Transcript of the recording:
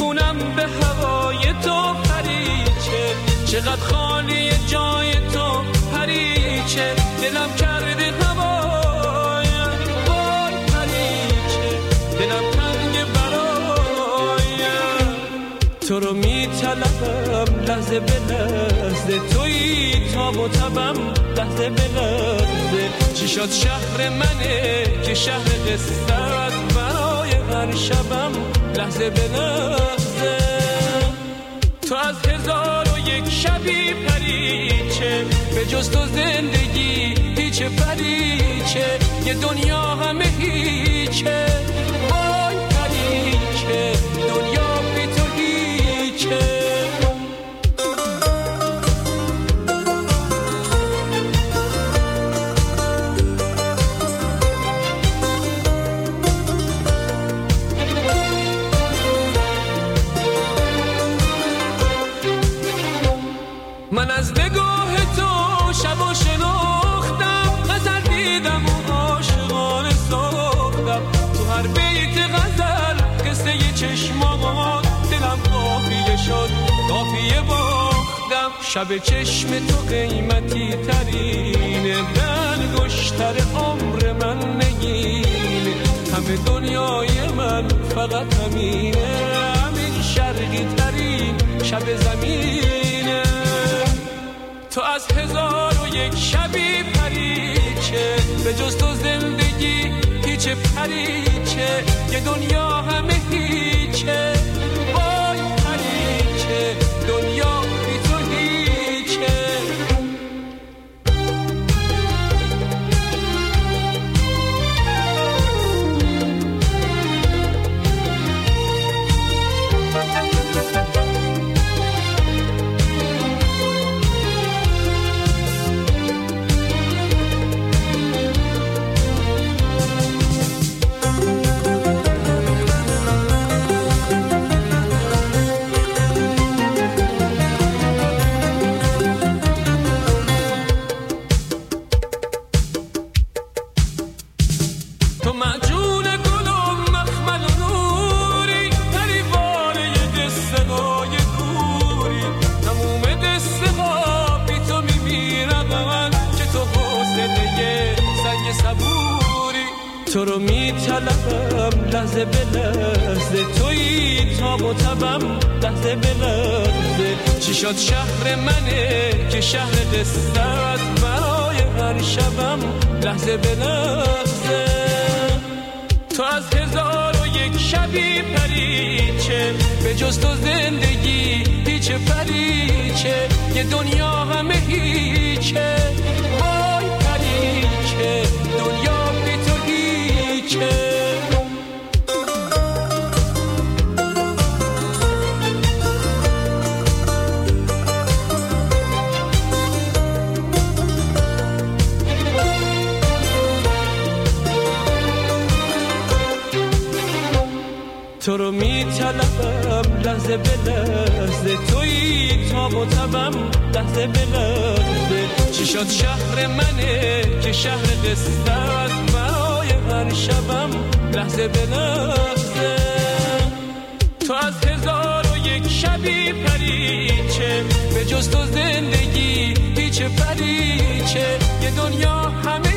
میخونم به هوای تو پریچه، چقدر خالی جای تو پریچه، دلم کرده هوایم وای پریچه، دلم تنگ برایم. تو رو میطلبم لحظه به لحظه، تویی تاب و تبم لحظه به لحظه. چی شد شهر منه که شهر قصت، برای هر شبم لحظه به لحظه. تو از 1001 شبی پریچه، به جز تو زندگی هیچ پریچه، یه دنیا همه هیچه وای پریچه، دنیا بی تو هیچه. من از نگاه تو شب و شناختم، غزل دیدم و عاشقانه ساختم. تو هر بیت غزل قصه چشمات، دلم قافیه شد قافیه باختم. شب چشم تو قیمتی ترینه، انگشتر عمر من نگینه، همه دنیای من فقط همینه، همین شرقی ترین شب زمینه. تو از 1001 شبی پریچه، به جز تو زندگی هیچ پریچه، یه دنیا همه هیچه وای پریچه، دنیا بی تو هیچه. تو معجون گلم مخمل و نوری، پریوانه قصه های دوری، تموم قصه ها بی تو میمیرم، که تو حوصله سنگ صبوری. تو رو میطلبم لحظه به لحظه، تویی تاب و تبم لحظه به لحظه. چی شد شهر منه که شهر قصت، برای هر شبم لحظه به لحظه. تو از 1001 شبی پریچه، به جز تو زندگی هیچ پریچه، یه دنیا همه هیچه وای پریچه، دنیا بی تو هیچه. تو رو میطلبم لحظه به لحظه، تویی تاب و تبم لحظه به لحظه. چی شد شهر منه که شهر قصت، برای هر شبم لحظه به لحظه. تو از 1001 شبی پریچه، به جز تو زندگی هیچ پریچه، یه دنیا همه